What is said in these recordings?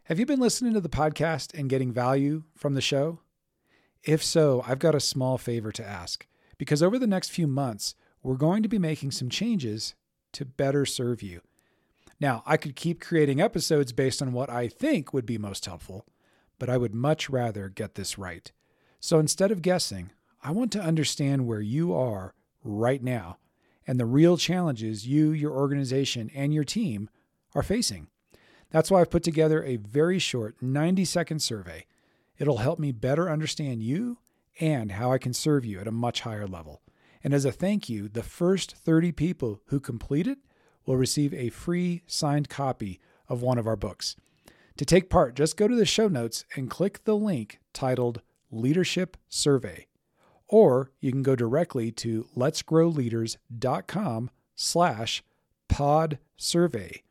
Have you been listening to the podcast and getting value from the show? If so, I've got a small favor to ask, because over the next few months, we're going to be making some changes to better serve you. Now, I could keep creating episodes based on what I think would be most helpful, but I would much rather get this right. So instead of guessing, I want to understand where you are right now and the real challenges you, your organization, and your team are facing. That's why I've put together a very short 90-second survey. It'll help me better understand you and how I can serve you at a much higher level. And as a thank you, the first 30 people who complete it will receive a free signed copy of one of our books. To take part, just go to the show notes and click the link titled Leadership Survey. Or you can go directly to letsgrowleaders.com/podsurvey.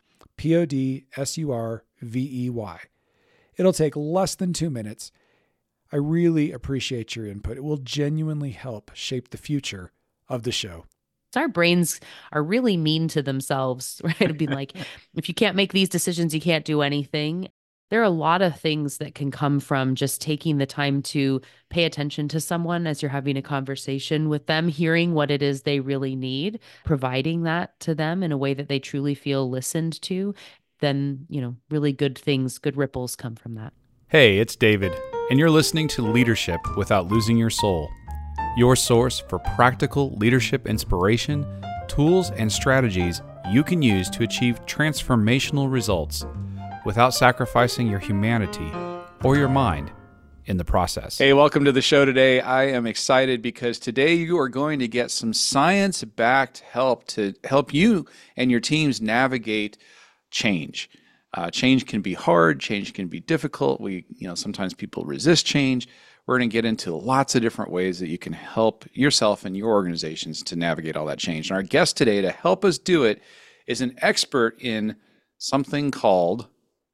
PODSURVEY. It'll take less than 2 minutes. I really appreciate your input. It will genuinely help shape the future of the show. Our brains are really mean to themselves, right? It'd be like, if you can't make these decisions, you can't do anything. There are a lot of things that can come from just taking the time to pay attention to someone as you're having a conversation with them, hearing what it is they really need, providing that to them in a way that they truly feel listened to. Then, really good things, good ripples come from that. Hey, it's David, and you're listening to Leadership Without Losing Your Soul, your source for practical leadership inspiration, tools, and strategies you can use to achieve transformational results without sacrificing your humanity or your mind in the process. Hey, welcome to the show today. I am excited because today you are going to get some science-backed help to help you and your teams navigate change. Change can be hard. Change can be difficult. Sometimes people resist change. We're going to get into lots of different ways that you can help yourself and your organizations to navigate all that change. And our guest today to help us do it is an expert in something called,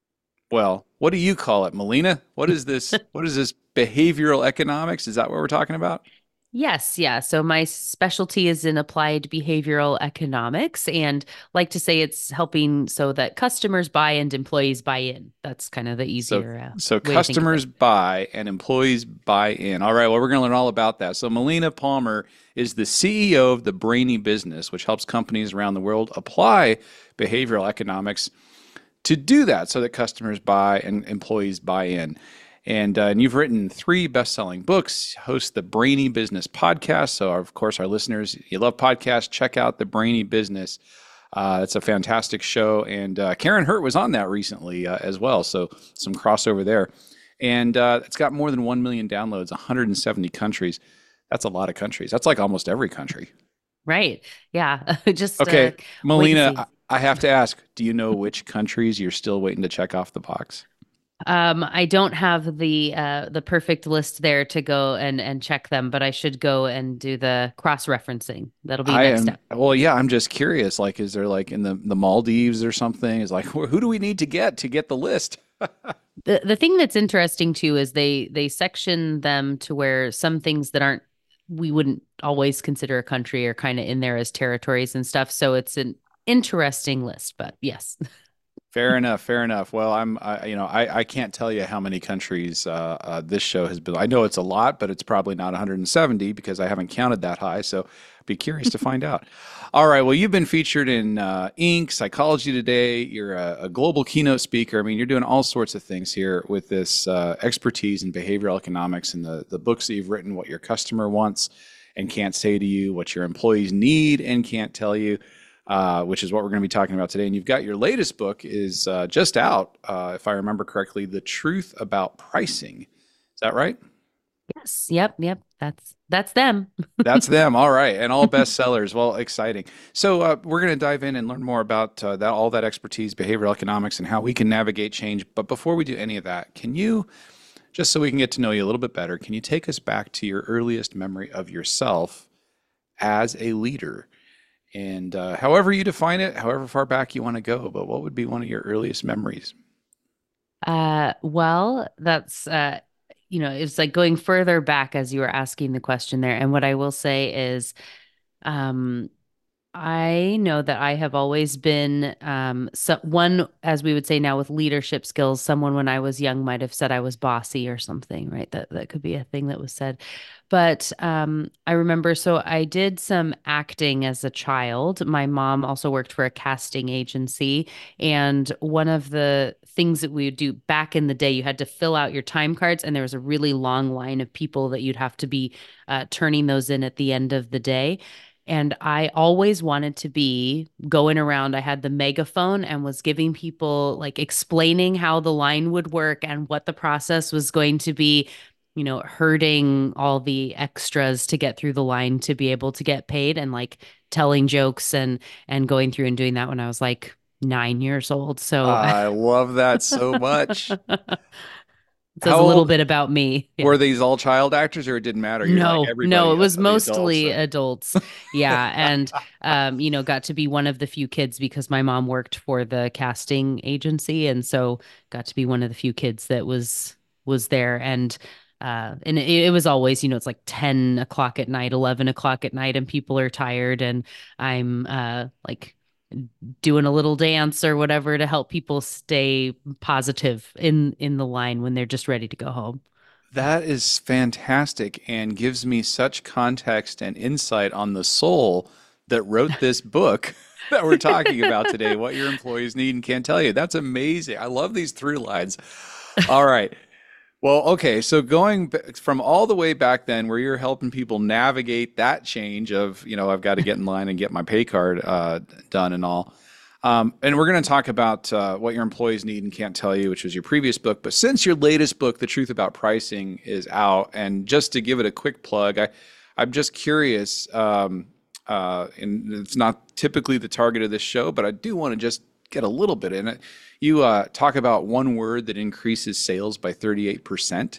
well, what do you call it, Melina? What is this? What is this behavioral economics? Is that what we're talking about? Yes. Yeah. So my specialty is in applied behavioral economics, and like to say it's helping so that customers buy and employees buy in. That's kind of the easier So way customers buy and employees buy in. All right. Well, we're going to learn all about that. So Melina Palmer is the CEO of the Brainy Business, which helps companies around the world apply behavioral economics to do that so that customers buy and employees buy in. And you've written 3 best-selling books, host the Brainy Business podcast. So, of course, our listeners, you love podcasts, check out the Brainy Business. It's a fantastic show. And Karen Hurt was on that recently as well. So some crossover there. And it's got more than 1 million downloads, 170 countries. That's a lot of countries. That's like almost every country. Right. Yeah. Just okay, Melina, I have to ask, do you know which countries you're still waiting to check off the box? I don't have the perfect list there to go and check them, but I should go and do the cross-referencing. That'll be next step. Well, yeah, I'm just curious. Like, is there like in the Maldives or something? Is like, who do we need to get the list? The thing that's interesting too is they section them to where some things that we wouldn't always consider a country are kind of in there as territories and stuff. So it's an interesting list, but yes. Fair enough. Well, I can't tell you how many countries this show has been. I know it's a lot, but it's probably not 170 because I haven't counted that high. So be curious to find out. All right. Well, you've been featured in Inc., Psychology Today. You're a global keynote speaker. I mean, you're doing all sorts of things here with this expertise in behavioral economics and the books that you've written, what your customer wants and can't say to you, what your employees need and can't tell you. Which is what we're going to be talking about today. And you've got your latest book is just out, if I remember correctly, The Truth About Pricing. Is that right? Yes. Yep. That's them. That's them. All right. And all bestsellers. Well, exciting. So we're going to dive in and learn more about all that expertise, behavioral economics, and how we can navigate change. But before we do any of that, can you, just so we can get to know you a little bit better, can you take us back to your earliest memory of yourself as a leader? And however you define it, however far back you want to go, but what would be one of your earliest memories? Well, that's, it's like going further back as you were asking the question there. And what I will say is, I know that I have always been one, as we would say now with leadership skills, someone when I was young might have said I was bossy or something, right? That could be a thing that was said. But I remember, so I did some acting as a child. My mom also worked for a casting agency. And one of the things that we would do back in the day, you had to fill out your time cards, and there was a really long line of people that you'd have to be turning those in at the end of the day. And I always wanted to be going around. I had the megaphone and was giving people, like, explaining how the line would work and what the process was going to be, herding all the extras to get through the line to be able to get paid, and like telling jokes and going through and doing that when I was like 9 years old. So I love that so much. it says How a little old bit about me. Yeah. were these all child actors, or it didn't matter? You're like No, everybody, no, it was the adults. mostly adults. Yeah. And, got to be one of the few kids because my mom worked for the casting agency. And so got to be one of the few kids that was there. And it was always, it's like 10 o'clock at night, 11 o'clock at night, and people are tired. And I'm, like, doing a little dance or whatever to help people stay positive in the line when they're just ready to go home. That is fantastic and gives me such context and insight on the soul that wrote this book that we're talking about today, What Your Employees Need and Can't Tell You. That's amazing. I love these through lines. All right. Well, okay. So from all the way back then, where you're helping people navigate that change of, I've got to get in line and get my pay card done and all. And we're going to talk about what your employees need and can't tell you, which was your previous book. But since your latest book, The Truth About Pricing, is out, and just to give it a quick plug, I'm just curious, and it's not typically the target of this show, but I do want to just get a little bit in it. You talk about one word that increases sales by 38%.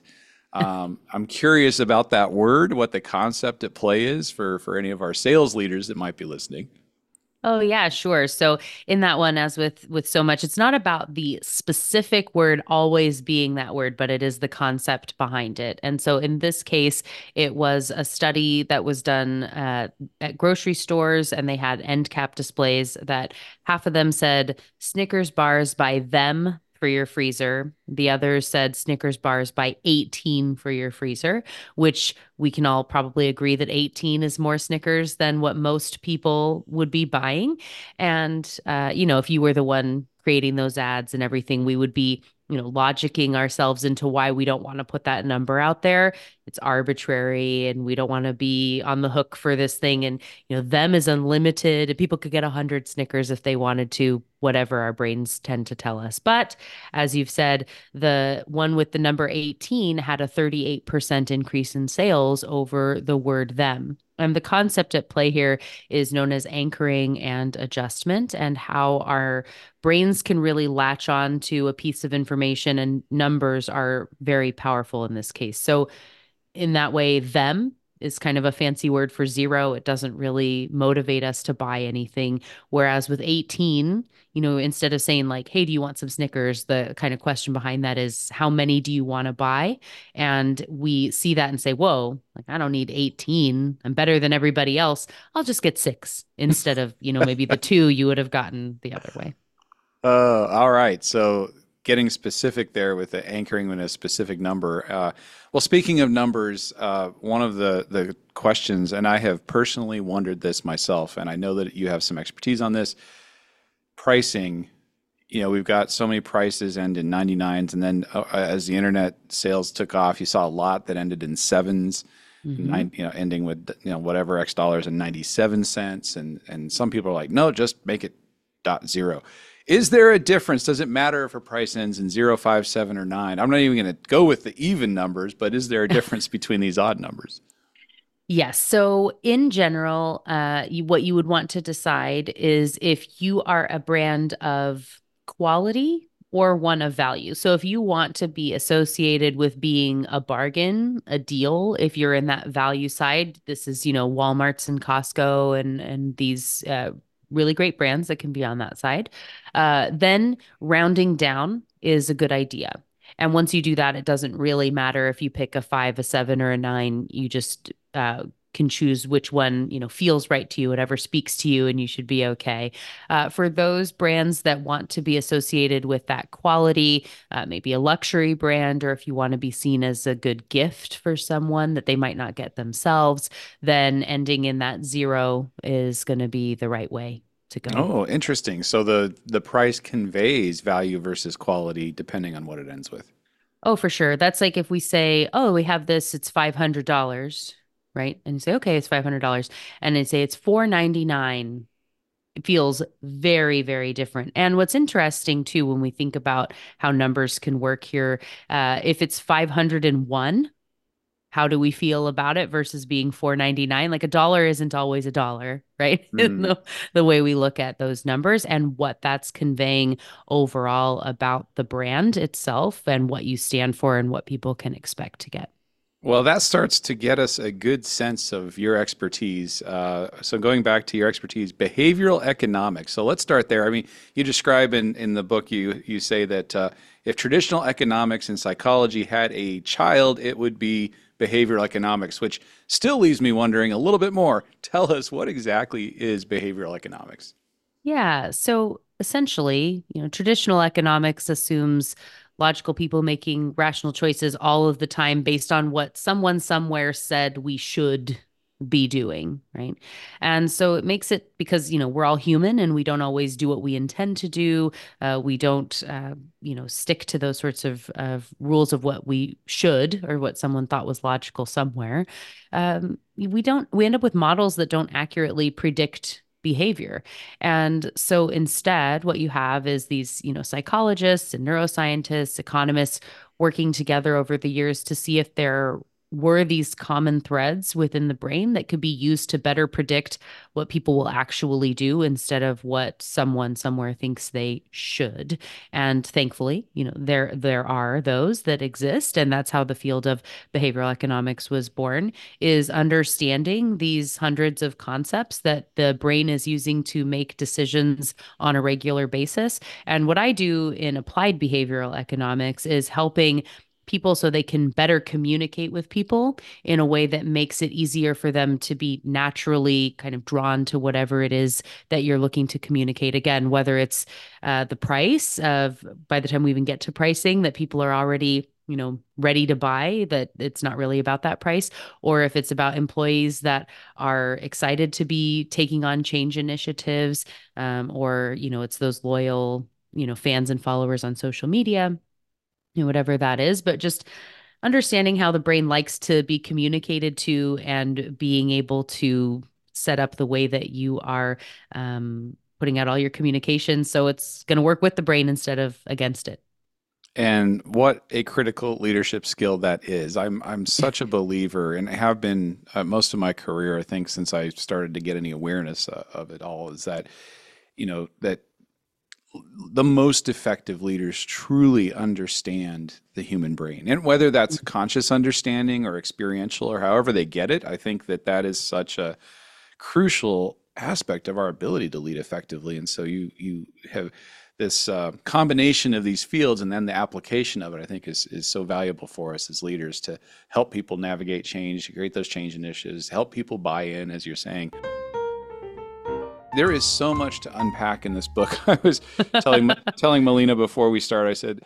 I'm curious about that word, what the concept at play is for any of our sales leaders that might be listening. Oh yeah, sure. So in that one, as with so much, it's not about the specific word always being that word, but it is the concept behind it. And so in this case, it was a study that was done at grocery stores, and they had end cap displays that half of them said Snickers bars by them for your freezer. The others said Snickers bars by 18 for your freezer, which we can all probably agree that 18 is more Snickers than what most people would be buying. And, if you were the one creating those ads and everything, we would be, logicking ourselves into why we don't want to put that number out there. It's arbitrary and we don't want to be on the hook for this thing. And, them is unlimited. People could get 100 Snickers if they wanted to, whatever our brains tend to tell us. But as you've said, the one with the number 18 had a 38% increase in sales over the word them. And the concept at play here is known as anchoring and adjustment, and how our brains can really latch on to a piece of information, and numbers are very powerful in this case. So in that way, them is kind of a fancy word for zero. It doesn't really motivate us to buy anything. Whereas with 18, instead of saying like, hey, do you want some Snickers? The kind of question behind that is, how many do you want to buy? And we see that and say, whoa, like, I don't need 18. I'm better than everybody else. I'll just get 6 instead of, maybe the 2 you would have gotten the other way. All right. So getting specific there with the anchoring in a specific number. Well, speaking of numbers, one of the questions, and I have personally wondered this myself, and I know that you have some expertise on this, pricing. We've got so many prices end in 99s, and then as the internet sales took off, you saw a lot that ended in sevens, ending with whatever X dollars and 97 cents, and some people are like, no, just make it .0. Is there a difference? Does it matter if a price ends in 0, 5, 7, or 9? I'm not even going to go with the even numbers, but is there a difference between these odd numbers? Yes. So in general, what you would want to decide is if you are a brand of quality or one of value. So if you want to be associated with being a bargain, a deal, if you're in that value side, this is, Walmart's and Costco and these really great brands that can be on that side. Then rounding down is a good idea. And once you do that, it doesn't really matter if you pick a 5, a 7, or a 9. You just can choose which one, feels right to you, whatever speaks to you, and you should be okay. For those brands that want to be associated with that quality, maybe a luxury brand, or if you want to be seen as a good gift for someone that they might not get themselves, then ending in that zero is going to be the right way to go. Oh, interesting. So the price conveys value versus quality depending on what it ends with. Oh, for sure. That's like if we say, oh, we have this, it's $500, right? And you say, okay, it's $500. And they say it's $499. It feels very, very different. And what's interesting too, when we think about how numbers can work here, if it's 501, how do we feel about it versus being 499? Like a dollar isn't always a dollar, right? The way we look at those numbers and what that's conveying overall about the brand itself and what you stand for and what people can expect to get. Well, that starts to get us a good sense of your expertise. So going back to your expertise, behavioral economics. So let's start there. I mean, you describe in the book, you say that if traditional economics and psychology had a child, it would be behavioral economics, which still leaves me wondering a little bit more. Tell us, what exactly is behavioral economics? Yeah. So essentially, traditional economics assumes logical people making rational choices all of the time based on what someone somewhere said we should be doing, right? And so it makes it because, we're all human and we don't always do what we intend to do. We don't, stick to those sorts of rules of what we should or what someone thought was logical somewhere. We end up with models that don't accurately predict behavior. And so instead, what you have is these, psychologists and neuroscientists, economists working together over the years to see if there were these common threads within the brain that could be used to better predict what people will actually do instead of what someone somewhere thinks they should. And thankfully, there are those that exist, and that's how the field of behavioral economics was born, is understanding these hundreds of concepts that the brain is using to make decisions on a regular basis. And what I do in applied behavioral economics is helping people so they can better communicate with people in a way that makes it easier for them to be naturally kind of drawn to whatever it is that you're looking to communicate. Again, whether it's the price of, by the time we even get to pricing, that people are already ready to buy, that it's not really about that price, or if it's about employees that are excited to be taking on change initiatives, or it's those loyal fans and followers on social media, whatever that is, but just understanding how the brain likes to be communicated to and being able to set up the way that you are putting out all your communications so it's going to work with the brain instead of against it. And what a critical leadership skill that is. I'm such a believer, and have been most of my career, I think, since I started to get any awareness of it all, is that that the most effective leaders truly understand the human brain. And whether that's a conscious understanding or experiential or however they get it, I think that is such a crucial aspect of our ability to lead effectively. And so you have this combination of these fields, and then the application of it, I think is so valuable for us as leaders to help people navigate change, create those change initiatives, help people buy in, as you're saying. There is so much to unpack in this book. I was telling Melina before we start, I said,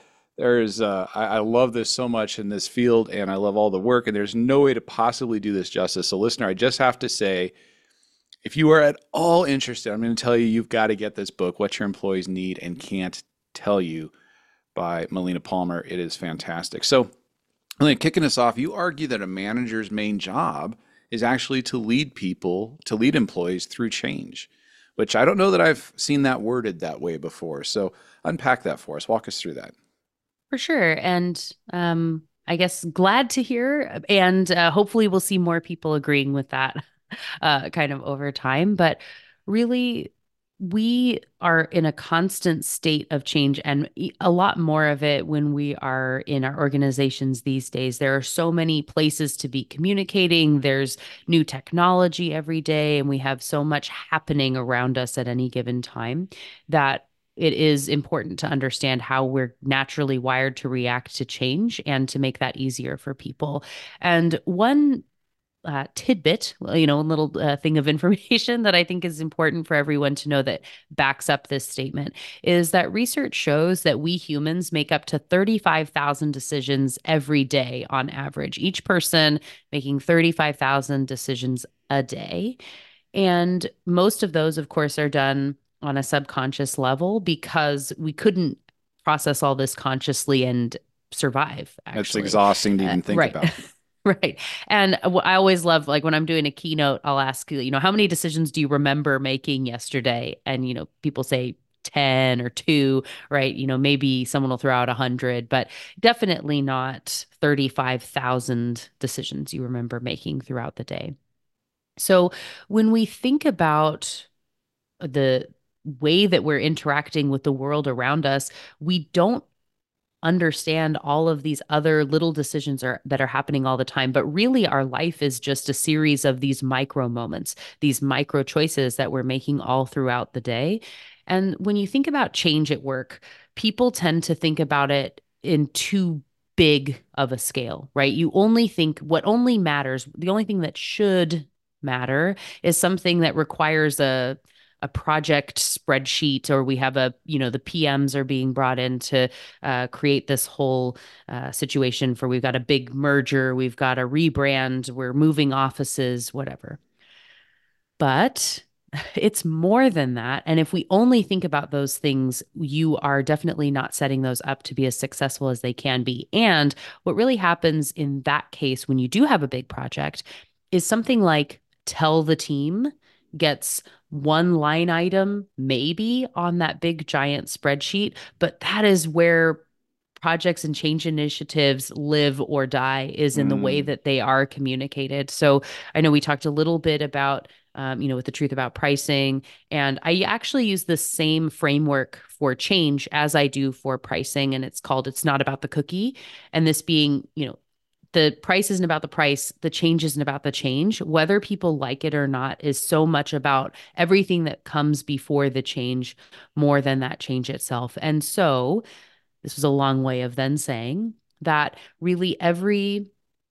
I love this so much in this field, and I love all the work, and there's no way to possibly do this justice. So listener, I just have to say, if you are at all interested, I'm going to tell you, you've got to get this book, What Your Employees Need and Can't Tell You, by Melina Palmer. It is fantastic. So kicking us off, you argue that a manager's main job is actually to lead employees through change, which I don't know that I've seen that worded that way before. So unpack that for us. Walk us through that. For sure. And I guess glad to hear. And hopefully we'll see more people agreeing with that kind of over time. But really, we are in a constant state of change, and a lot more of it when we are in our organizations these days. There are so many places to be communicating. There's new technology every day, and we have so much happening around us at any given time that it is important to understand how we're naturally wired to react to change and to make that easier for people. And one tidbit, a little thing of information that I think is important for everyone to know that backs up this statement is that research shows that we humans make up to 35,000 decisions every day on average, each person making 35,000 decisions a day. And most of those, of course, are done on a subconscious level because we couldn't process all this consciously and survive, That's actually. exhausting to even think Right. about. Right. And I always love, like, when I'm doing a keynote, I'll ask, how many decisions do you remember making yesterday? And, people say 10 or 2, right? Maybe someone will throw out 100, but definitely not 35,000 decisions you remember making throughout the day. So when we think about the way that we're interacting with the world around us, we don't understand all of these other little decisions that are happening all the time. But really, our life is just a series of these micro moments, these micro choices that we're making all throughout the day. And when you think about change at work, people tend to think about it in too big of a scale, right? You only think what only matters, the only thing that should matter is something that requires a project spreadsheet, or we have the PMs are being brought in to create this whole situation for we've got a big merger, we've got a rebrand, we're moving offices, whatever. But it's more than that. And if we only think about those things, you are definitely not setting those up to be as successful as they can be. And what really happens in that case, when you do have a big project, is something like tell the team gets one line item maybe on that big giant spreadsheet, but that is where projects and change initiatives live or die, is in the way that they are communicated. So I know we talked a little bit about, with the truth about pricing, and I actually use the same framework for change as I do for pricing, and it's called It's Not About the Cookie. And this being, the price isn't about the price, the change isn't about the change. Whether people like it or not is so much about everything that comes before the change more than that change itself. And so this was a long way of then saying that really every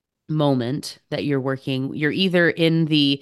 moment that you're working, you're either in the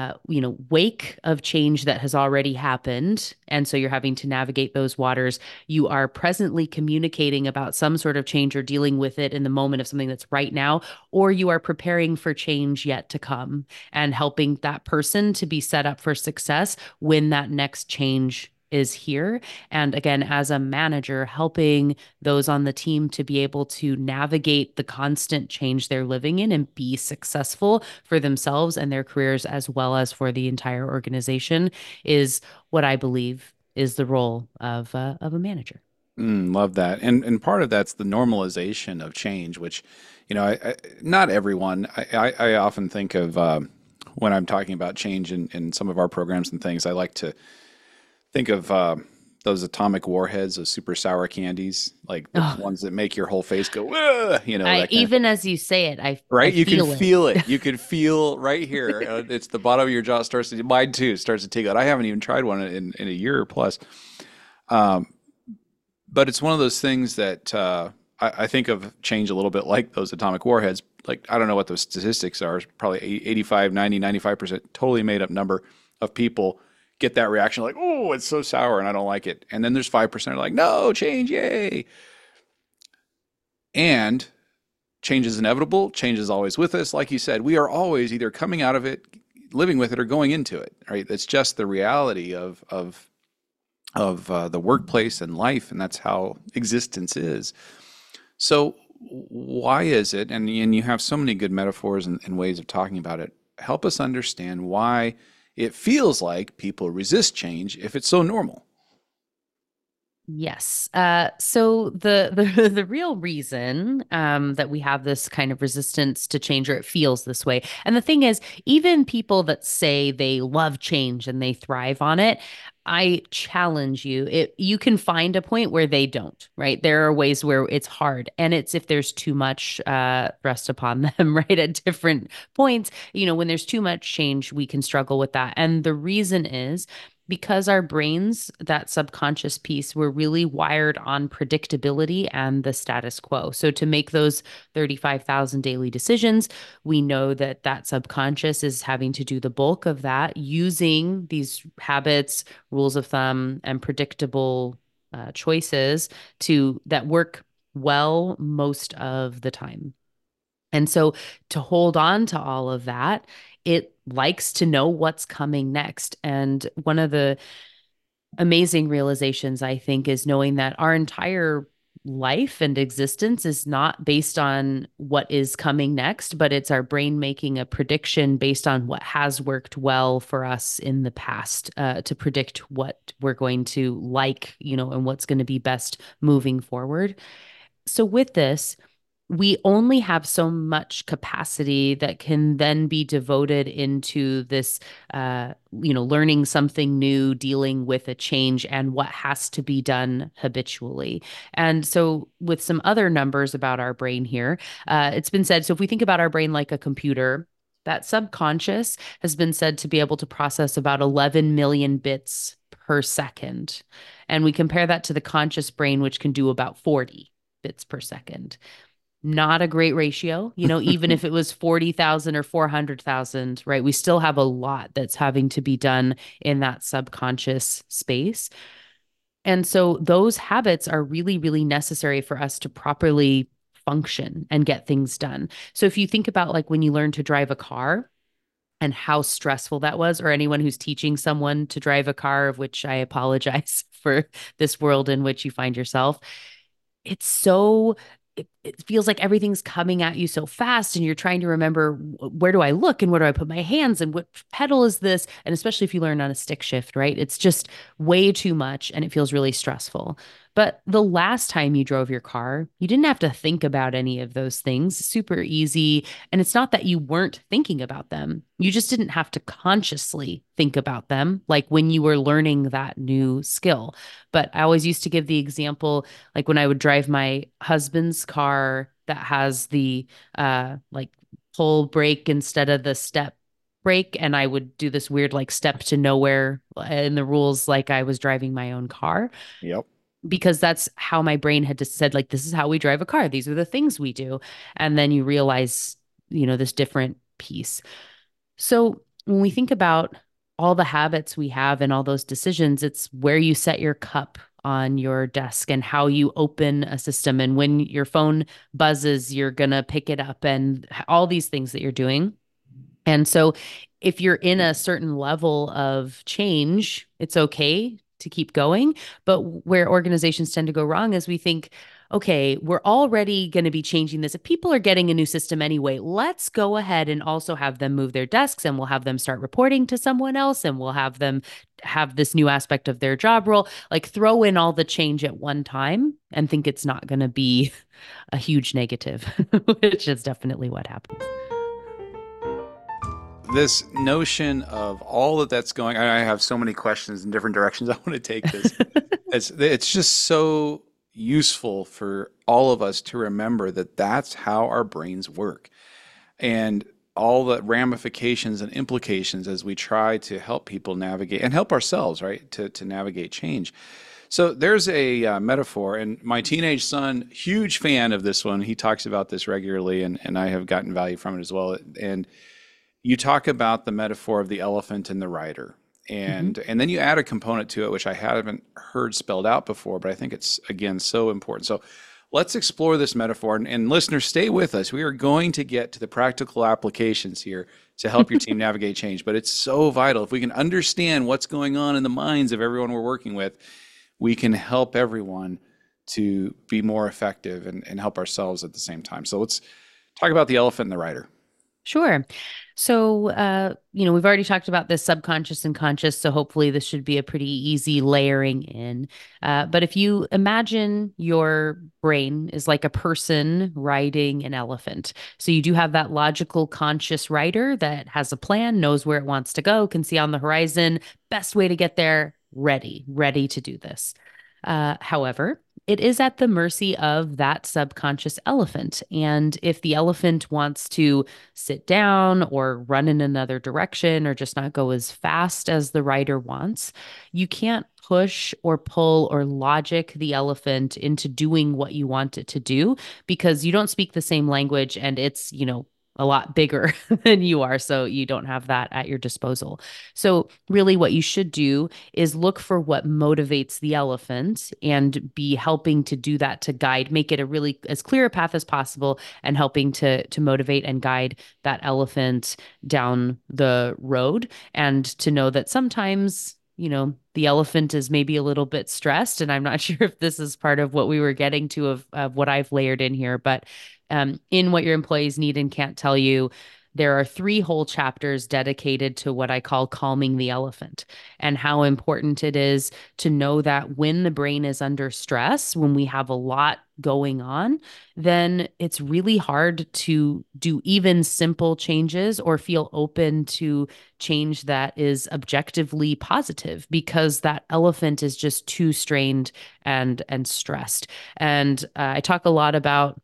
wake of change that has already happened, and so you're having to navigate those waters. You are presently communicating about some sort of change or dealing with it in the moment of something that's right now, or you are preparing for change yet to come and helping that person to be set up for success when that next change is here. And again, as a manager, helping those on the team to be able to navigate the constant change they're living in and be successful for themselves and their careers, as well as for the entire organization, is what I believe is the role of a manager. Love that. And part of that's the normalization of change, which, not everyone, I often think of when I'm talking about change in some of our programs and things, I like to think of those atomic warheads, those super sour candies, like the ones that make your whole face go, even as you say it, right? I You feel can it. feel it. You can feel right here. It's the bottom of your jaw mine too, starts to take out. I haven't even tried one in a year plus. But it's one of those things that I think of change a little bit like those atomic warheads. Like, I don't know what those statistics are. It's probably 85, 90, 95%, totally made up number of people get that reaction like, oh, it's so sour and I don't like it. And then there's 5% are like, no, change, yay. And change is inevitable. Change is always with us. Like you said, we are always either coming out of it, living with it, or going into it, right? That's just the reality of the workplace and life, and that's how existence is. So why is it, and you have so many good metaphors and ways of talking about it, help us understand why it feels like people resist change if it's so normal. Yes. So the real reason that we have this kind of resistance to change, or it feels this way, and the thing is, even people that say they love change and they thrive on it, I challenge you. You can find a point where they don't, right? There are ways where it's hard, and it's if there's too much thrust upon them, right? At different points, when there's too much change, we can struggle with that. And the reason is because our brains, that subconscious piece, we're really wired on predictability and the status quo. So to make those 35,000 daily decisions, we know that that subconscious is having to do the bulk of that using these habits, rules of thumb, and predictable choices to that work well most of the time. And so to hold on to all of that, it likes to know what's coming next. And one of the amazing realizations, I think, is knowing that our entire life and existence is not based on what is coming next, but it's our brain making a prediction based on what has worked well for us in the past, to predict what we're going to like, and what's going to be best moving forward. So with this, we only have so much capacity that can then be devoted into this, learning something new, dealing with a change, and what has to be done habitually. And so, with some other numbers about our brain here, it's been said, so if we think about our brain like a computer, that subconscious has been said to be able to process about 11 million bits per second. And we compare that to the conscious brain, which can do about 40 bits per second. Not a great ratio, even if it was 40,000 or 400,000, right? We still have a lot that's having to be done in that subconscious space. And so those habits are really, really necessary for us to properly function and get things done. So if you think about like when you learn to drive a car and how stressful that was, or anyone who's teaching someone to drive a car, of which I apologize for this world in which you find yourself, it's so it feels like everything's coming at you so fast, and you're trying to remember, where do I look and where do I put my hands and what pedal is this? And especially if you learn on a stick shift, right? It's just way too much and it feels really stressful. But the last time you drove your car, you didn't have to think about any of those things. Super easy. And it's not that you weren't thinking about them. You just didn't have to consciously think about them, like when you were learning that new skill. But I always used to give the example, like when I would drive my husband's car that has the like pull brake instead of the step brake, and I would do this weird like step to nowhere in the rules, like I was driving my own car. Yep. Because that's how my brain had just said, like, this is how we drive a car. These are the things we do. And then you realize, this different piece. So when we think about all the habits we have and all those decisions, it's where you set your cup on your desk and how you open a system. And when your phone buzzes, you're going to pick it up, and all these things that you're doing. And so if you're in a certain level of change, it's okay to keep going. But where organizations tend to go wrong is we think, okay, we're already going to be changing this. If people are getting a new system anyway, let's go ahead and also have them move their desks, and we'll have them start reporting to someone else, and we'll have them have this new aspect of their job role. Like throw in all the change at one time and think it's not going to be a huge negative, which is definitely what happens. This notion of all that's going, I have so many questions in different directions I want to take this. It's just so useful for all of us to remember that that's how our brains work, and all the ramifications and implications as we try to help people navigate and help ourselves, right, to navigate change. So there's a metaphor, and my teenage son, huge fan of this one. He talks about this regularly, and I have gotten value from it as well. And you talk about the metaphor of the elephant and the rider, and then you add a component to it, which I haven't heard spelled out before, but I think it's, again, so important. So let's explore this metaphor, and listeners, stay with us. We are going to get to the practical applications here to help your team navigate change, but it's so vital. If we can understand what's going on in the minds of everyone we're working with, we can help everyone to be more effective and help ourselves at the same time. So let's talk about the elephant and the rider. Sure. So, we've already talked about this subconscious and conscious, so hopefully this should be a pretty easy layering in. But if you imagine your brain is like a person riding an elephant. So you do have that logical conscious rider that has a plan, knows where it wants to go, can see on the horizon, best way to get there, ready to do this. However, it is at the mercy of that subconscious elephant. And if the elephant wants to sit down or run in another direction or just not go as fast as the rider wants, you can't push or pull or logic the elephant into doing what you want it to do because you don't speak the same language and it's, a lot bigger than you are. So you don't have that at your disposal. So, really, what you should do is look for what motivates the elephant and be helping to do that to guide, make it a really as clear a path as possible and helping to motivate and guide that elephant down the road. And to know that sometimes the elephant is maybe a little bit stressed. And I'm not sure if this is part of what we were getting to of what I've layered in here, but in What Your Employees Need and Can't Tell You, there are 3 whole chapters dedicated to what I call calming the elephant and how important it is to know that when the brain is under stress, when we have a lot going on, then it's really hard to do even simple changes or feel open to change that is objectively positive because that elephant is just too strained and stressed. And I talk a lot about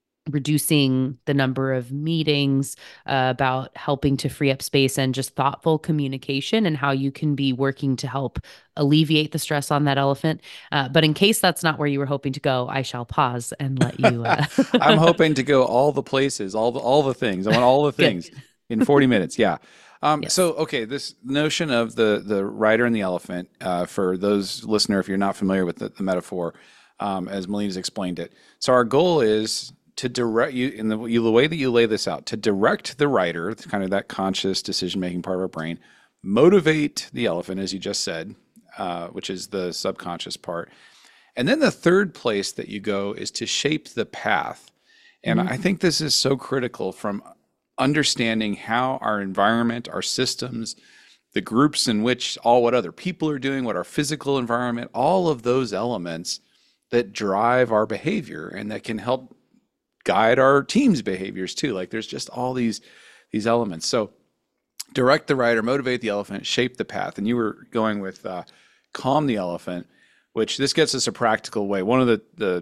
reducing the number of meetings, about helping to free up space and just thoughtful communication and how you can be working to help alleviate the stress on that elephant. But in case that's not where you were hoping to go, I shall pause and let you. I'm hoping to go all the places, all the things. I want all the things in 40 minutes. Yeah. Yes. So, okay, this notion of the rider and the elephant, for those listener, if you're not familiar with the metaphor, as Melina's explained it. So our goal is to direct you in the way that you lay this out, to direct the rider, kind of that conscious decision-making part of our brain, motivate the elephant, as you just said, which is the subconscious part. And then the third place that you go is to shape the path. And I think this is so critical from understanding how our environment, our systems, the groups in which what other people are doing, what our physical environment, all of those elements that drive our behavior and that can help guide our team's behaviors too. Like there's just all these elements. So direct the rider, motivate the elephant, shape the path. And you were going with calm the elephant, which this gets us a practical way. One of the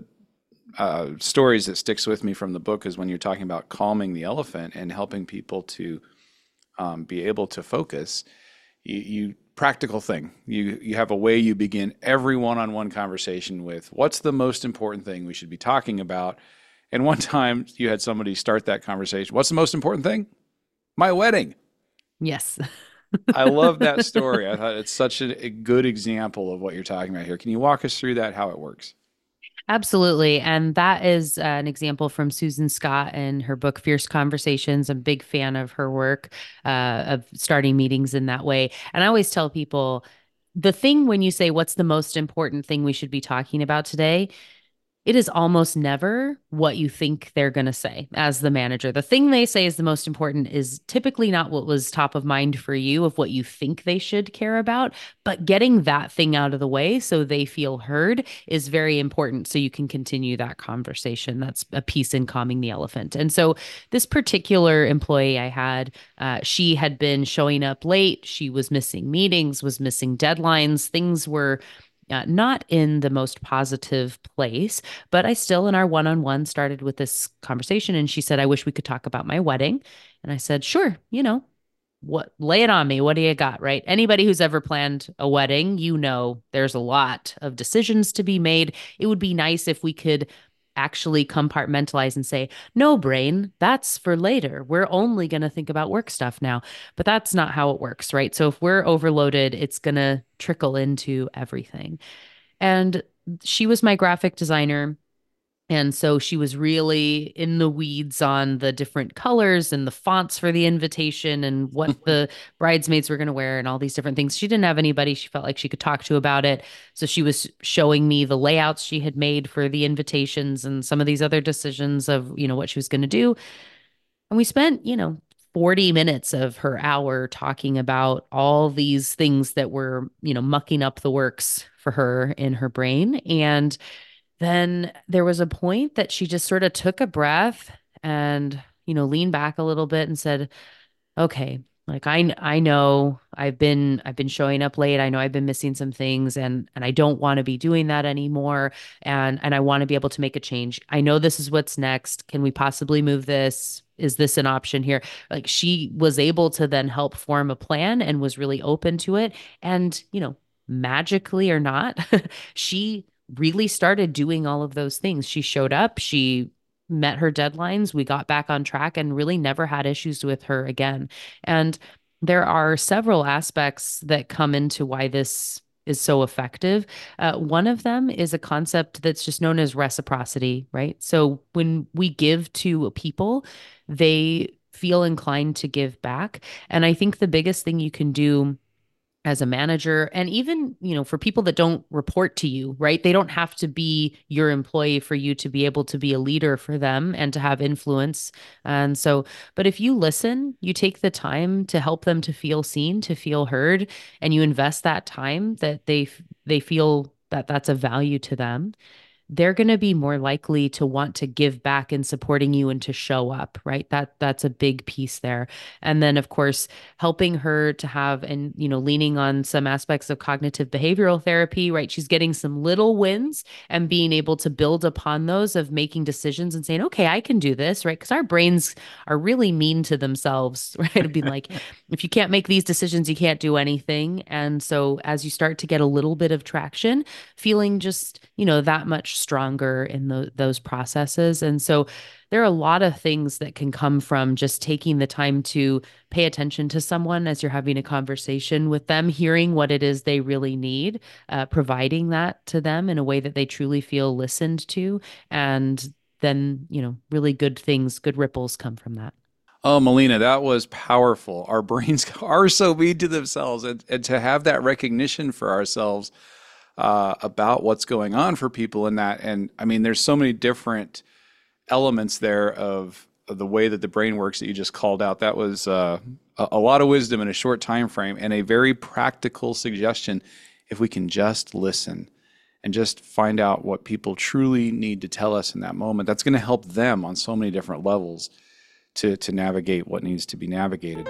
stories that sticks with me from the book is when you're talking about calming the elephant and helping people to be able to focus. You practical thing. You have a way you begin every one-on-one conversation with what's the most important thing we should be talking about. And one time you had somebody start that conversation. What's the most important thing? My wedding. Yes. I love that story. I thought it's such a good example of what you're talking about here. Can you walk us through that, how it works? Absolutely. And that is an example from Susan Scott in her book, Fierce Conversations. I'm a big fan of her work, of starting meetings in that way. And I always tell people the thing when you say, what's the most important thing we should be talking about today? It is almost never what you think they're going to say as the manager. The thing they say is the most important is typically not what was top of mind for you of what you think they should care about, but getting that thing out of the way so they feel heard is very important so you can continue that conversation. That's a piece in calming the elephant. And so this particular employee I had, she had been showing up late. She was missing meetings, was missing deadlines. Things were not in the most positive place, but I still, in our one-on-one, started with this conversation. And she said, I wish we could talk about my wedding. And I said, sure, lay it on me. What do you got? Right. Anybody who's ever planned a wedding, there's a lot of decisions to be made. It would be nice if we could actually compartmentalize and say, no, brain, that's for later. We're only going to think about work stuff now. But that's not how it works, right? So if we're overloaded, it's going to trickle into everything. And she was my graphic designer. And so she was really in the weeds on the different colors and the fonts for the invitation and what the bridesmaids were going to wear and all these different things. She didn't have anybody she felt like she could talk to about it. So she was showing me the layouts she had made for the invitations and some of these other decisions of, what she was going to do. And we spent, 40 minutes of her hour talking about all these things that were, mucking up the works for her in her brain. And then there was a point that she just sort of took a breath and, leaned back a little bit and said, okay, Like I know I've been showing up late. I know I've been missing some things, and I don't want to be doing that anymore. And I want to be able to make a change. I know this is what's next. Can we possibly move this? Is this an option here? Like she was able to then help form a plan and was really open to it. And, magically or not, she really started doing all of those things. She showed up, she met her deadlines, we got back on track and really never had issues with her again. And there are several aspects that come into why this is so effective. One of them is a concept that's just known as reciprocity, right? So when we give to people, they feel inclined to give back. And I think the biggest thing you can do as a manager, and even for people that don't report to you, right, they don't have to be your employee for you to be able to be a leader for them and to have influence. And so, but if you listen, you take the time to help them to feel seen, to feel heard, and you invest that time that they feel that that's a value to them, they're going to be more likely to want to give back in supporting you and to show up, right? That's a big piece there. And then of course, helping her to have, and leaning on some aspects of cognitive behavioral therapy, right? She's getting some little wins and being able to build upon those of making decisions and saying, okay, I can do this, right? Because our brains are really mean to themselves, right? It'd be like, if you can't make these decisions, you can't do anything. And so as you start to get a little bit of traction, feeling just, that much stronger in those processes. And so there are a lot of things that can come from just taking the time to pay attention to someone as you're having a conversation with them, hearing what it is they really need, providing that to them in a way that they truly feel listened to. And then, really good things, good ripples come from that. Oh, Melina, that was powerful. Our brains are so mean to themselves, and to have that recognition for ourselves about what's going on for people in that. And I mean, there's so many different elements there of the way that the brain works that you just called out. That was a lot of wisdom in a short time frame, and a very practical suggestion. If we can just listen and just find out what people truly need to tell us in that moment, that's going to help them on so many different levels to navigate what needs to be navigated.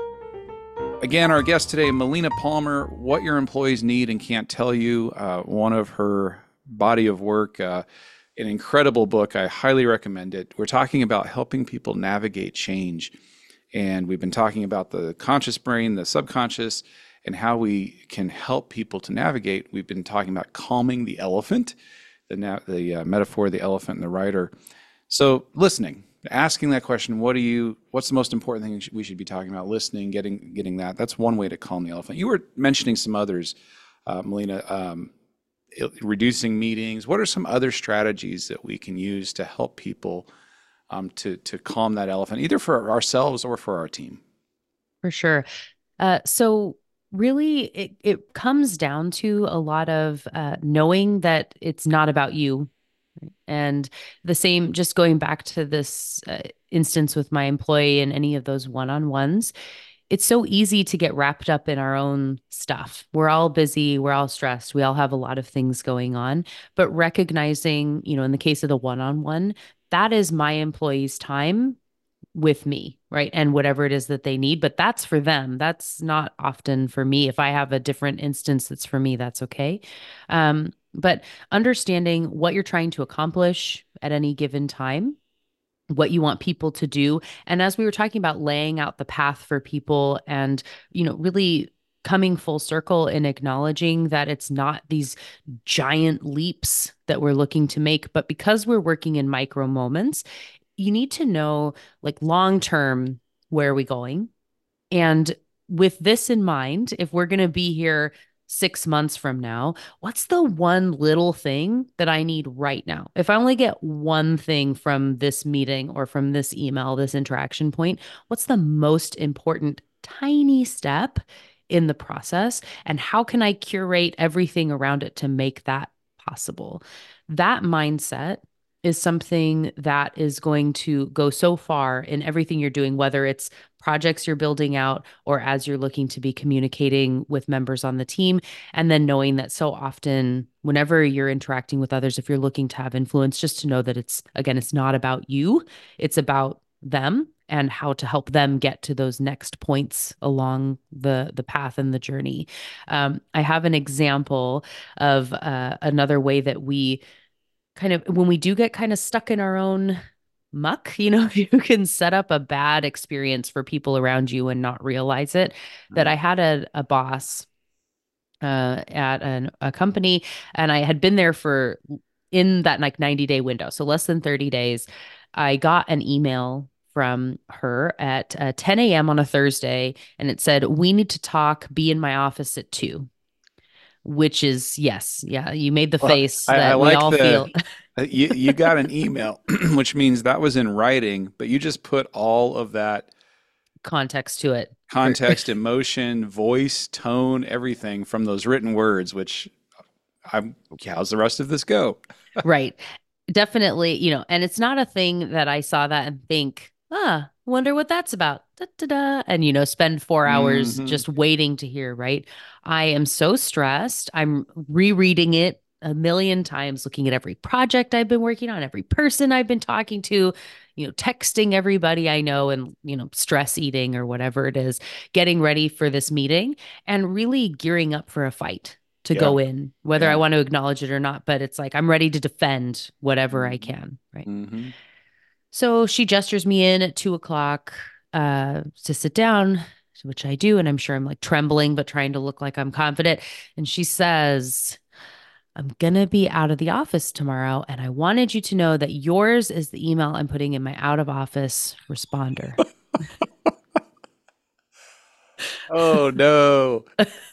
Again, our guest today, Melina Palmer, What Your Employees Need and Can't Tell You, one of her body of work, an incredible book. I highly recommend it. We're talking about helping people navigate change. And we've been talking about the conscious brain, the subconscious, and how we can help people to navigate. We've been talking about calming the elephant, the metaphor of the elephant and the rider. So listening. Asking that question, what's the most important thing we should be talking about? Listening, getting that. That's one way to calm the elephant. You were mentioning some others, Melina, reducing meetings. What are some other strategies that we can use to help people to calm that elephant, either for ourselves or for our team? For sure. So really, it comes down to a lot of knowing that it's not about you. And the same, just going back to this instance with my employee and any of those one-on-ones, it's so easy to get wrapped up in our own stuff. We're all busy, we're all stressed, we all have a lot of things going on. But recognizing, in the case of the one-on-one, that is my employee's time with me, right? And whatever it is that they need, but that's for them. That's not often for me. If I have a different instance that's for me, that's okay. But understanding what you're trying to accomplish at any given time, what you want people to do. And as we were talking about laying out the path for people and, really coming full circle in acknowledging that it's not these giant leaps that we're looking to make, but because we're working in micro moments, you need to know, like, long term, where are we going? And with this in mind, if we're going to be here 6 months from now, what's the one little thing that I need right now? If I only get one thing from this meeting or from this email, this interaction point, what's the most important tiny step in the process? And how can I curate everything around it to make that possible? That mindset is something that is going to go so far in everything you're doing, whether it's projects you're building out or as you're looking to be communicating with members on the team. And then knowing that so often, whenever you're interacting with others, if you're looking to have influence, just to know that it's not about you, it's about them and how to help them get to those next points along the path and the journey. I have an example of another way that we kind of, when we do get kind of stuck in our own muck, you can set up a bad experience for people around you and not realize it. That I had a boss at a company, and I had been there for in that like 90-day window, so less than 30 days. I got an email from her at 10 a.m. on a Thursday, and it said, "We need to talk. Be in my office at 2." Which is, yes, yeah, you made the face I that we like all feel. you got an email, which means that was in writing, but you just put all of that Context to it. context, emotion, voice, tone, everything from those written words, which how's the rest of this go? Right. Definitely, and it's not a thing that I saw that and think, wonder what that's about. Da, da, da, and, spend 4 hours Mhm. just waiting to hear, right? I am so stressed. I'm rereading it a million times, looking at every project I've been working on, every person I've been talking to, texting everybody I know and, stress eating or whatever it is, getting ready for this meeting and really gearing up for a fight to Yeah. go in, whether I Yeah. want to acknowledge it or not. But it's like I'm ready to defend whatever I can, right? Mhm. So she gestures me in at 2 o'clock to sit down, which I do. And I'm sure I'm like trembling, but trying to look like I'm confident. And she says, "I'm going to be out of the office tomorrow. And I wanted you to know that yours is the email I'm putting in my out of office responder." Oh no.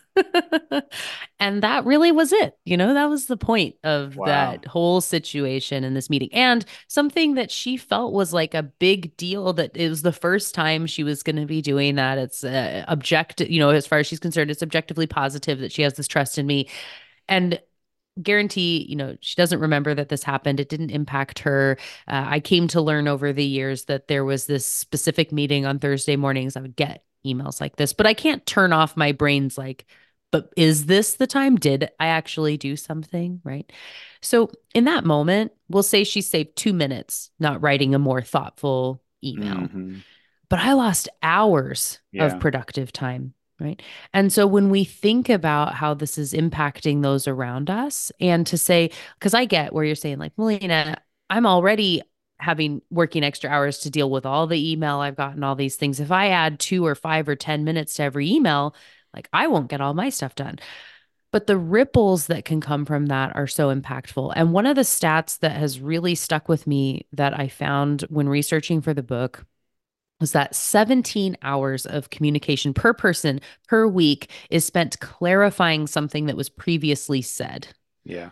And that really was it. That was the point of Wow. that whole situation in this meeting. And something that she felt was like a big deal, that it was the first time she was going to be doing that. It's objective, as far as she's concerned, it's objectively positive that she has this trust in me. And guarantee, she doesn't remember that this happened. It didn't impact her. I came to learn over the years that there was this specific meeting on Thursday mornings. I would get emails like this, but I can't turn off my brain's like, but is this the time? Did I actually do something? Right. So in that moment, we'll say she saved 2 minutes not writing a more thoughtful email, Mhm. but I lost hours Yeah. of productive time. Right. And so when we think about how this is impacting those around us, and to say, because I get where you're saying, like, Melina, I'm already working extra hours to deal with all the email I've gotten, all these things. If I add 2 or 5 or 10 minutes to every email, like, I won't get all my stuff done. But the ripples that can come from that are so impactful. And one of the stats that has really stuck with me that I found when researching for the book was that 17 hours of communication per person per week is spent clarifying something that was previously said. Yeah.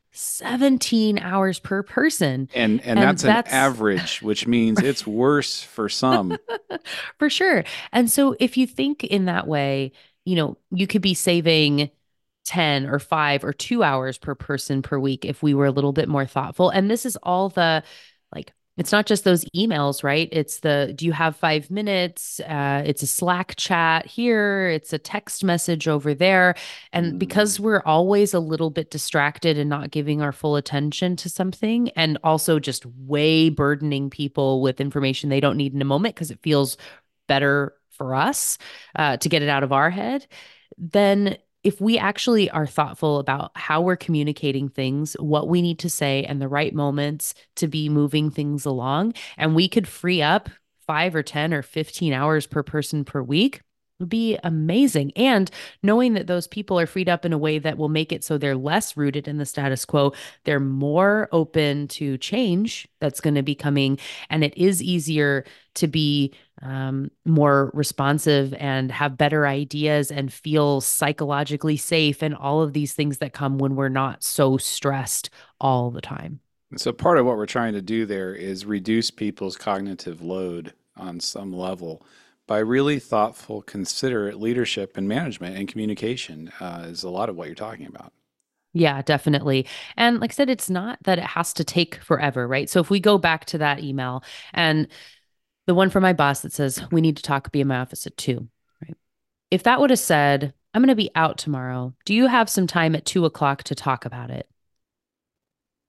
17 hours per person. And that's an average, which means it's worse for some. For sure. And so if you think in that way, you could be saving 10 or 5 or 2 hours per person per week if we were a little bit more thoughtful. And this is all the, like, it's not just those emails, right? It's do you have 5 minutes? It's a Slack chat here. It's a text message over there. And because we're always a little bit distracted and not giving our full attention to something, and also just way burdening people with information they don't need in a moment because it feels better for us to get it out of our head, then if we actually are thoughtful about how we're communicating things, what we need to say, and the right moments to be moving things along, and we could free up 5 or 10 or 15 hours per person per week, would be amazing. And knowing that those people are freed up in a way that will make it so they're less rooted in the status quo, they're more open to change that's going to be coming. And it is easier to be more responsive and have better ideas and feel psychologically safe, and all of these things that come when we're not so stressed all the time. So part of what we're trying to do there is reduce people's cognitive load on some level by really thoughtful, considerate leadership and management and communication is a lot of what you're talking about. Yeah, definitely. And like I said, it's not that it has to take forever, right? So if we go back to that email and the one from my boss that says, "We need to talk, be in my office at 2, right? If that would have said, "I'm going to be out tomorrow. Do you have some time at 2 o'clock to talk about it?"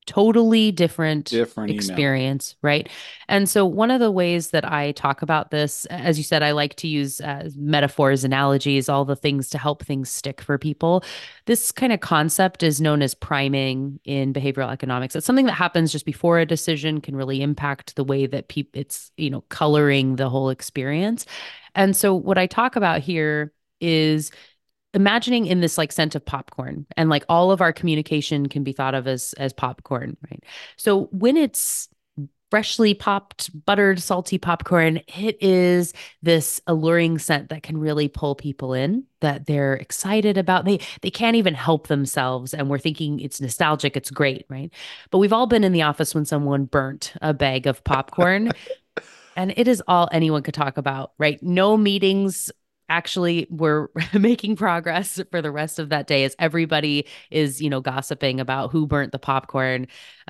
totally different Different email. experience, right? And so one of the ways that I talk about this, as you said, I like to use metaphors, analogies, all the things to help things stick for people. This kind of concept is known as priming in behavioral economics. It's something that happens just before a decision, can really impact the way that it's, coloring the whole experience. And so what I talk about here is imagining in this like scent of popcorn, and like all of our communication can be thought of as popcorn, right? So when it's freshly popped, buttered, salty popcorn, it is this alluring scent that can really pull people in, that they're excited about. They can't even help themselves, and we're thinking it's nostalgic, it's great, right? But we've all been in the office when someone burnt a bag of popcorn. And it is all anyone could talk about, right? No meetings. Actually, we're making progress for the rest of that day as everybody is, gossiping about who burnt the popcorn.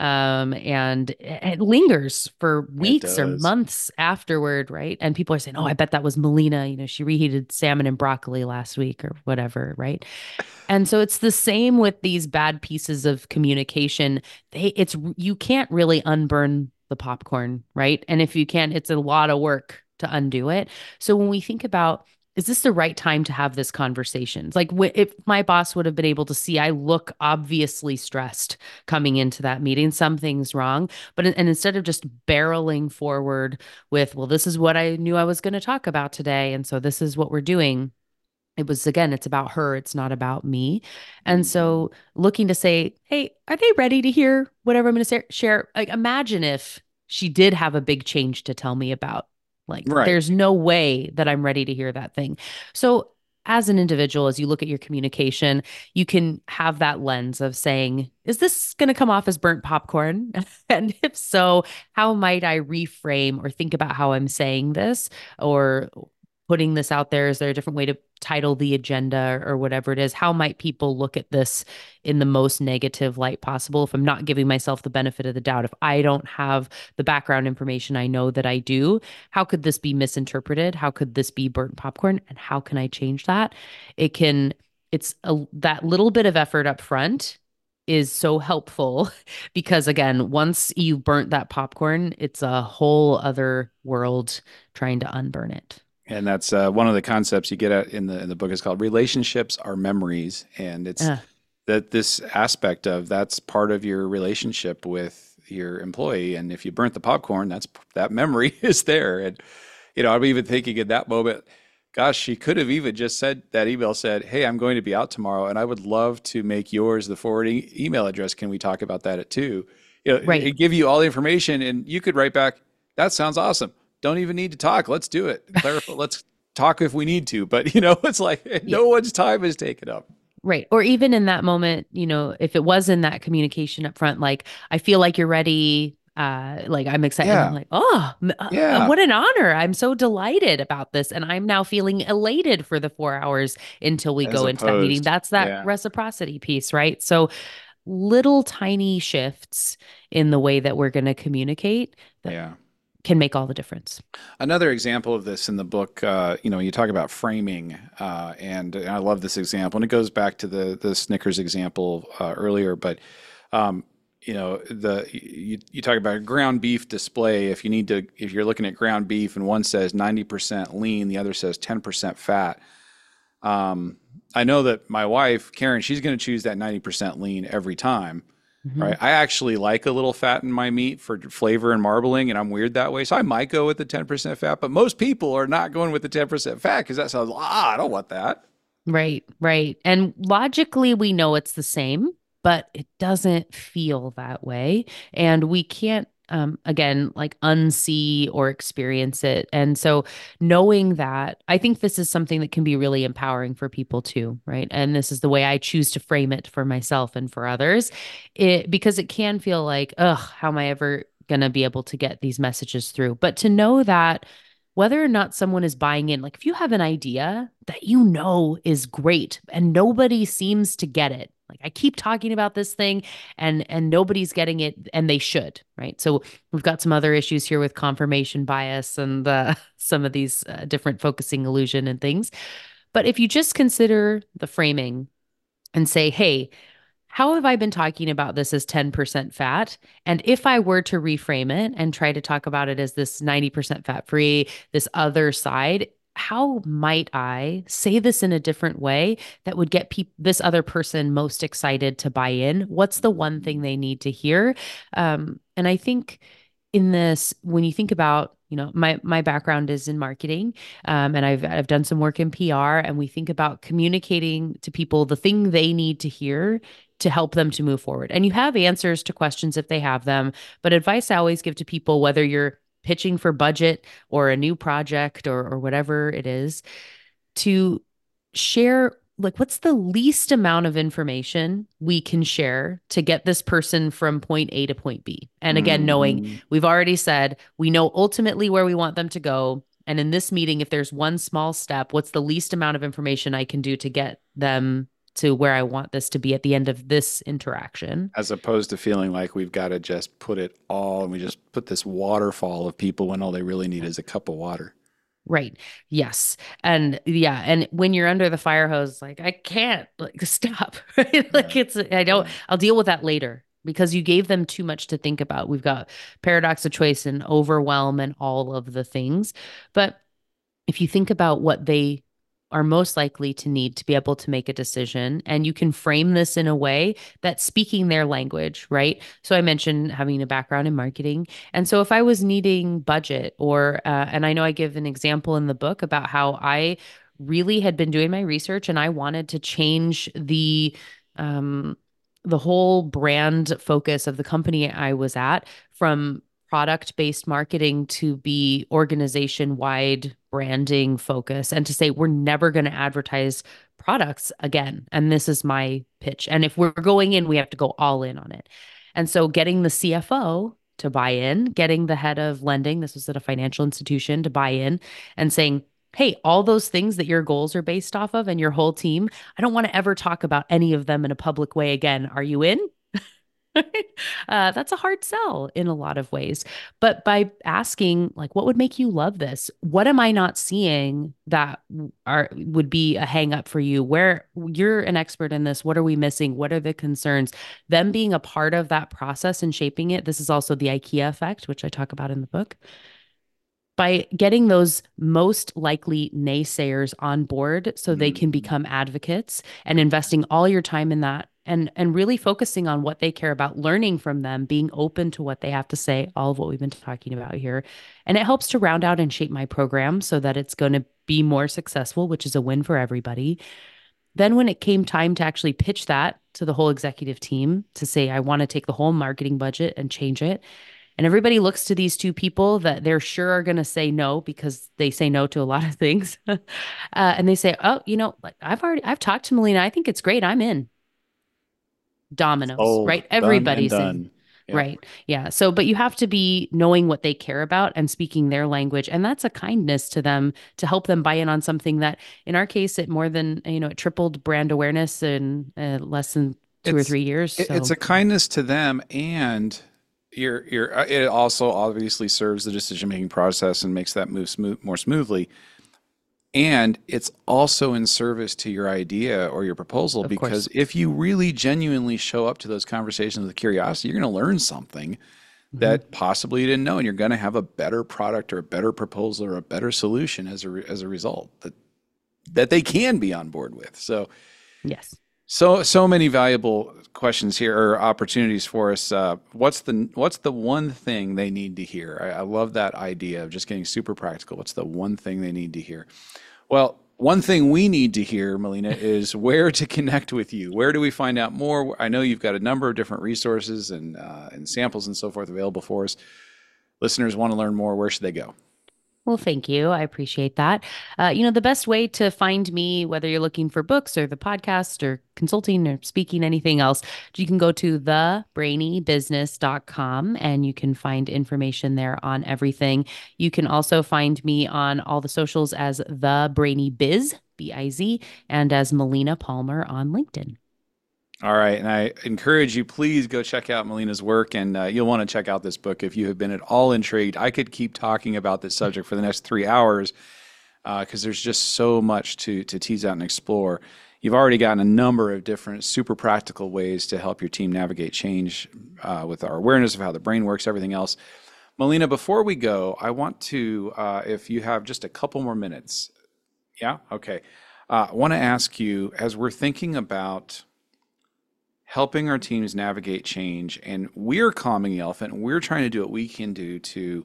And it lingers for weeks or months afterward, right? And people are saying, oh, I bet that was Melina. She reheated salmon and broccoli last week or whatever, right? And so it's the same with these bad pieces of communication. You can't really unburn the popcorn, right? And if you can, it's a lot of work to undo it. So when we think about, is this the right time to have this conversation? Like if my boss would have been able to see, I look obviously stressed coming into that meeting, something's wrong. And instead of just barreling forward with, well, this is what I knew I was going to talk about today, and so this is what we're doing. It was, again, it's about her. It's not about me. And so looking to say, hey, are they ready to hear whatever I'm going to share? Like, imagine if she did have a big change to tell me about. Like, there's no way that I'm ready to hear that thing. So as an individual, as you look at your communication, you can have that lens of saying, is this going to come off as burnt popcorn? And if so, how might I reframe or think about how I'm saying this, or putting this out there? Is there a different way to title the agenda or whatever it is? How might people look at this in the most negative light possible if I'm not giving myself the benefit of the doubt? If I don't have the background information I know that I do, how could this be misinterpreted? How could this be burnt popcorn? And how can I change that? That little bit of effort up front is so helpful, because again, once you burnt that popcorn, it's a whole other world trying to unburn it. And that's one of the concepts you get at in the book is called relationships are memories. And it's that this aspect of that's part of your relationship with your employee. And if you burnt the popcorn, that memory is there. And, I'm even thinking in that moment, gosh, she could have even just said, that email said, hey, I'm going to be out tomorrow and I would love to make yours the forwarding email address. Can we talk about that at 2? It give you all the information, and you could write back, that sounds awesome. Don't even need to talk. Let's do it. Let's talk if we need to. But, it's like no one's time is taken up. Right. Or even in that moment, if it was in that communication up front, like, I feel like you're ready. Like, I'm excited. Yeah. I'm like, what an honor. I'm so delighted about this. And I'm now feeling elated for the 4 hours until we go into that meeting. That's that reciprocity piece, right? So little tiny shifts in the way that we're going to communicate can make all the difference. Another example of this in the book, you talk about framing, and I love this example, and it goes back to the Snickers example earlier. But you talk about a ground beef display. If you're looking at ground beef and one says 90% lean, the other says 10% fat. I know that my wife, Karen, she's going to choose that 90% lean every time. Mm-hmm. Right. I actually like a little fat in my meat for flavor and marbling, and I'm weird that way. So I might go with the 10% fat, but most people are not going with the 10% fat because that sounds, I don't want that. Right. Right. And logically, we know it's the same, but it doesn't feel that way. And we can't, again, like unsee or experience it. And so knowing that, I think this is something that can be really empowering for people too, right? And this is the way I choose to frame it for myself and for others, because it can feel like, how am I ever going to be able to get these messages through? But to know that whether or not someone is buying in, like if you have an idea that is great and nobody seems to get it, like I keep talking about this thing and nobody's getting it, and they should, right? So we've got some other issues here with confirmation bias and some of these different focusing illusion and things. But if you just consider the framing and say, hey, how have I been talking about this as 10% fat? And if I were to reframe it and try to talk about it as this 90% fat free, this other side, how might I say this in a different way that would get this other person most excited to buy in? What's the one thing they need to hear? And I think in this, when you think about, my background is in marketing, and I've done some work in PR, and we think about communicating to people the thing they need to hear to help them to move forward. And you have answers to questions if they have them, but advice I always give to people, whether you're pitching for budget or a new project or whatever it is, to share, like, what's the least amount of information we can share to get this person from point A to point B. And again, knowing we've already said we know ultimately where we want them to go. And in this meeting, if there's one small step, what's the least amount of information I can do to get them to where I want this to be at the end of this interaction? As opposed to feeling like we've got to just put it all, and we just put this waterfall of people when all they really need is a cup of water. Right. Yes. And yeah. And when you're under the fire hose, like, I can't, like, stop. Right? Like, I'll deal with that later, because you gave them too much to think about. We've got paradox of choice and overwhelm and all of the things. But if you think about what they are most likely to need to be able to make a decision, and you can frame this in a way that's speaking their language, right? So I mentioned having a background in marketing. And so if I was needing budget and I know I give an example in the book about how I really had been doing my research and I wanted to change the whole brand focus of the company I was at from product-based marketing to be organization-wide branding focus, and to say we're never going to advertise products again. And this is my pitch. And if we're going in, we have to go all in on it. And so getting the CFO to buy in, getting the head of lending, this was at a financial institution, to buy in and saying, hey, all those things that your goals are based off of and your whole team, I don't want to ever talk about any of them in a public way again. Are you in? That's a hard sell in a lot of ways. But by asking, like, what would make you love this? What am I not seeing that would be a hang up for you? Where you're an expert in this, what are we missing? What are the concerns? Them being a part of that process and shaping it. This is also the IKEA effect, which I talk about in the book. By getting those most likely naysayers on board so they can become advocates, and investing all your time in that, and really focusing on what they care about, learning from them, being open to what they have to say, all of what we've been talking about here. And it helps to round out and shape my program so that it's going to be more successful, which is a win for everybody. Then when it came time to actually pitch that to the whole executive team, to say, I want to take the whole marketing budget and change it. And everybody looks to these two people that they're sure are going to say no, because they say no to a lot of things. And they say, oh, like, I've talked to Melina. I think it's great. I'm in. Dominoes, right? Everybody's in. Yeah. Right. Yeah. So, but you have to be knowing what they care about and speaking their language. And that's a kindness to them to help them buy in on something that, in our case, it more than, it tripled brand awareness in less than 2 or 3 years. So. It's a kindness to them, and it also obviously serves the decision-making process and makes that move more smoothly. And it's also in service to your idea or your proposal, because if you really genuinely show up to those conversations with curiosity, you're going to learn something that possibly you didn't know, and you're going to have a better product or a better proposal or a better solution as a result that they can be on board with. So, yes. So many valuable questions here, or opportunities for us. What's the one thing they need to hear? I love that idea of just getting super practical. What's the one thing they need to hear? Well, one thing we need to hear, Melina, is where to connect with you. Where do we find out more? I know you've got a number of different resources and samples and so forth available for us. Listeners want to learn more. Where should they go? Well, thank you. I appreciate that. The best way to find me, whether you're looking for books or the podcast or consulting or speaking, anything else, you can go to thebrainybusiness.com and you can find information there on everything. You can also find me on all the socials as The Brainy Biz, B-I-Z, and as Melina Palmer on LinkedIn. All right. And I encourage you, please go check out Melina's work, and you'll want to check out this book if you have been at all intrigued. I could keep talking about this subject for the next 3 hours because there's just so much to tease out and explore. you've already gotten a number of different super practical ways to help your team navigate change with our awareness of how the brain works, everything else. Melina, before we go, I want to, if you have just a couple more minutes. Yeah? Okay. I want to ask you, as we're thinking about helping our teams navigate change, and we're calming the elephant, and we're trying to do what we can do to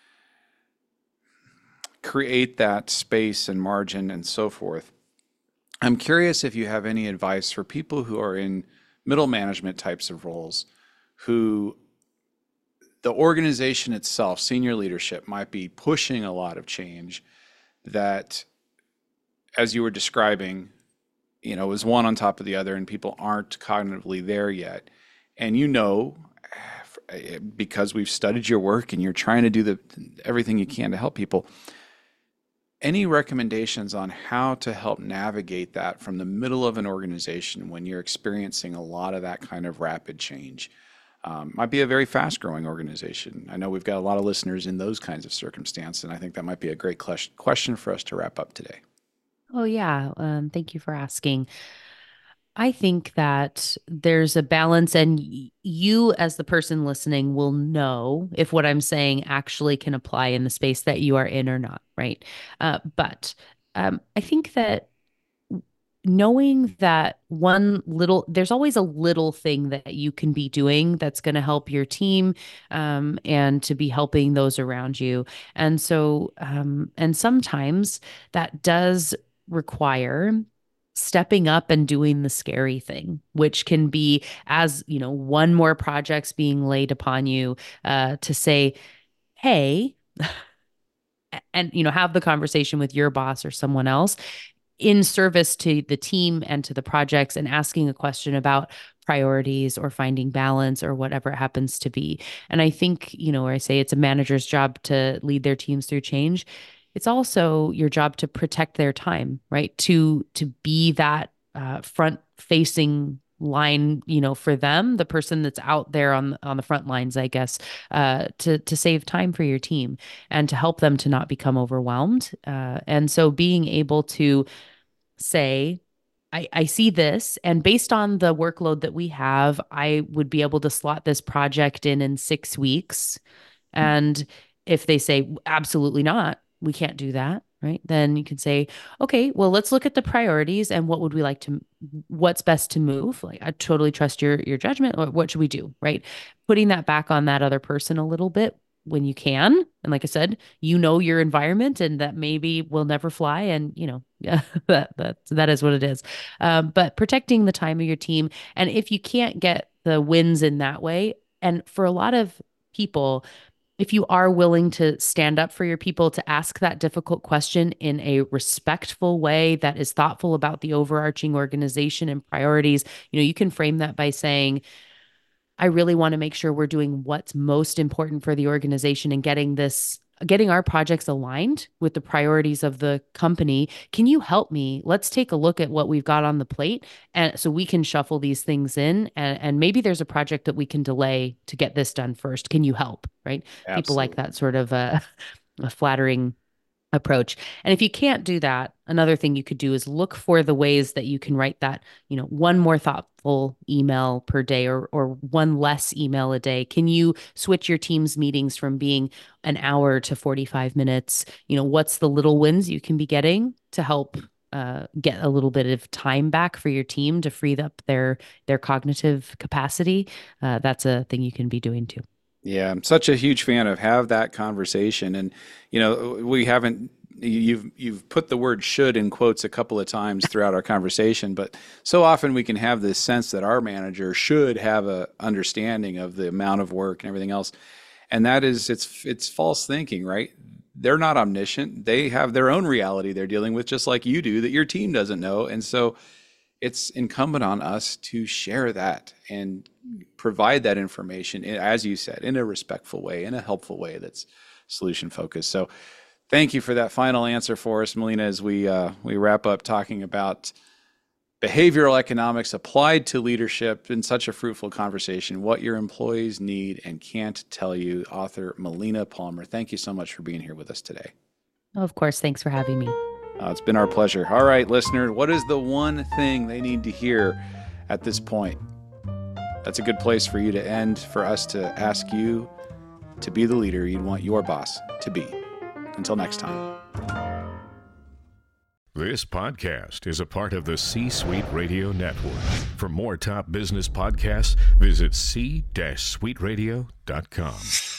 create that space and margin and so forth. I'm curious if you have any advice for people who are in middle management types of roles, who the organization itself, senior leadership, might be pushing a lot of change that, as you were describing, is one on top of the other and people aren't cognitively there yet. And because we've studied your work and you're trying to do everything you can to help people, any recommendations on how to help navigate that from the middle of an organization when you're experiencing a lot of that kind of rapid change? Might be a very fast-growing organization. I know we've got a lot of listeners in those kinds of circumstances, and I think that might be a great question for us to wrap up today. Oh, yeah. Thank you for asking. I think that there's a balance, and you, as the person listening, will know if what I'm saying actually can apply in the space that you are in or not, right? But I think that knowing that there's always a little thing that you can be doing that's going to help your team and to be helping those around you. And so, and sometimes that does require stepping up and doing the scary thing, which can be, as one more project's being laid upon you, to say, hey, and have the conversation with your boss or someone else in service to the team and to the projects, and asking a question about priorities or finding balance or whatever it happens to be. And I think, where I say it's a manager's job to lead their teams through change, it's also your job to protect their time, right? To be that front facing line, for them, the person that's out there on the front lines, I guess, to save time for your team and to help them to not become overwhelmed. And so being able to say, I see this, and based on the workload that we have, I would be able to slot this project in 6 weeks. And if they say, absolutely not, we can't do that, right? Then you can say, okay, well, let's look at the priorities and what's best to move. Like, I totally trust your judgment. Or what should we do, right? Putting that back on that other person a little bit when you can. And like I said, your environment, and that maybe will never fly. And, yeah, that is what it is. But protecting the time of your team. And if you can't get the wins in that way, and for a lot of people, if you are willing to stand up for your people, to ask that difficult question in a respectful way that is thoughtful about the overarching organization and priorities, you can frame that by saying, I really want to make sure we're doing what's most important for the organization and getting our projects aligned with the priorities of the company. Can you help me? Let's take a look at what we've got on the plate, and so we can shuffle these things in, and maybe there's a project that we can delay to get this done first. Can you help? Right? Absolutely. People like that sort of a flattering approach. And if you can't do that, another thing you could do is look for the ways that you can write that, one more thoughtful email per day, or one less email a day. Can you switch your team's meetings from being an hour to 45 minutes? What's the little wins you can be getting to help get a little bit of time back for your team to free up their cognitive capacity? That's a thing you can be doing too. Yeah, I'm such a huge fan of have that conversation. And, you've put the word should in quotes a couple of times throughout our conversation, but so often we can have this sense that our manager should have a understanding of the amount of work and everything else. And that is, it's false thinking, right? They're not omniscient. They have their own reality they're dealing with, just like you do, that your team doesn't know. And so it's incumbent on us to share that and provide that information, as you said, in a respectful way, in a helpful way that's solution focused. So thank you for that final answer for us, Melina, as we wrap up talking about behavioral economics applied to leadership in such a fruitful conversation, what your employees need and can't tell you. Author Melina Palmer, thank you so much for being here with us today. Of course. Thanks for having me. It's been our pleasure. All right, listener, what is the one thing they need to hear at this point? That's a good place for you to end, for us to ask you to be the leader you'd want your boss to be. Until next time. This podcast is a part of the C-Suite Radio Network. For more top business podcasts, visit c-suiteradio.com.